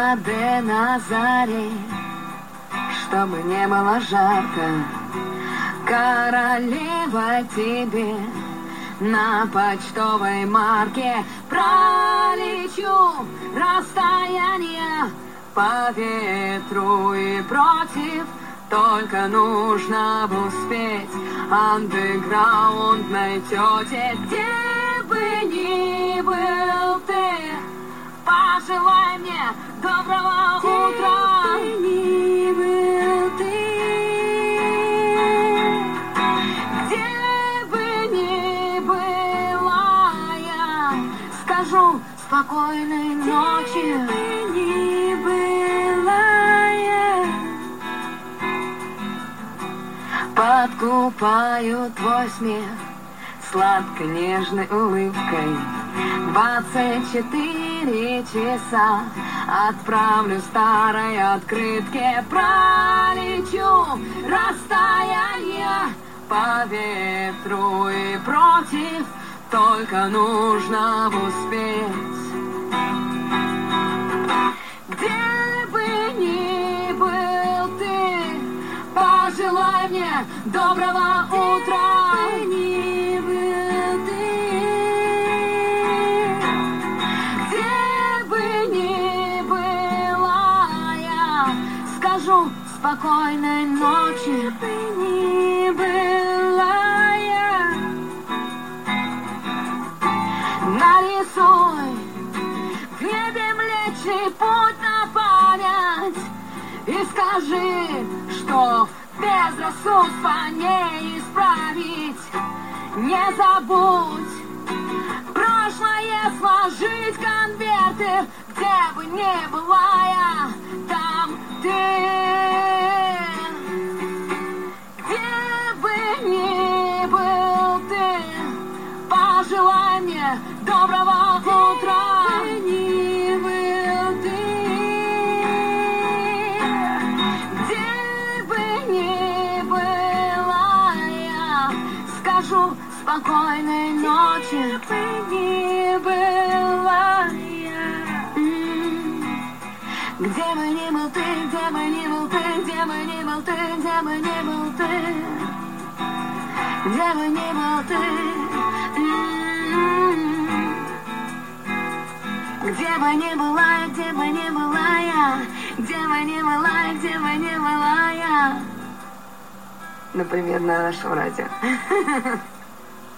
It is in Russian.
воды на заре, чтобы не было жарко. Королева тебе на почтовой марке. Пролечу расстояние по ветру и против. Только нужно успеть андеграундной тете. Где бы ни был ты, пожелай мне доброго утра. Где бы ни был ты, где бы ни была я, скажу спокойной ночи. Где бы ни была я, подкупаю твой смех сладко-нежной улыбкой. 24 часа отправлю старой открытке. Пролечу расстояние по ветру и против. Только нужно успеть. Где бы ни был ты, пожелай мне доброго утра. Где бы ни был ты, где бы ни была я, скажу спокойной ночи. Где бы ни была я, нарисуй в небе Млечный Путь на память и скажи, что безрассудство не исправить. Не забудь прошлое сложить конверты. Где бы ни была я, там ты. Где бы ни был ты, пожелай мне доброго утра. Где бы ни был ты, где бы ни была я, скажу спокойной ночи. Где бы ни была я, где бы ни был ты, где бы ни был ты, где бы ни был ты, где бы ни был ты, где бы ни был ты, где бы ни была я, где бы ни была я, где бы ни была я, где бы ни была я. Например, на нашем радио.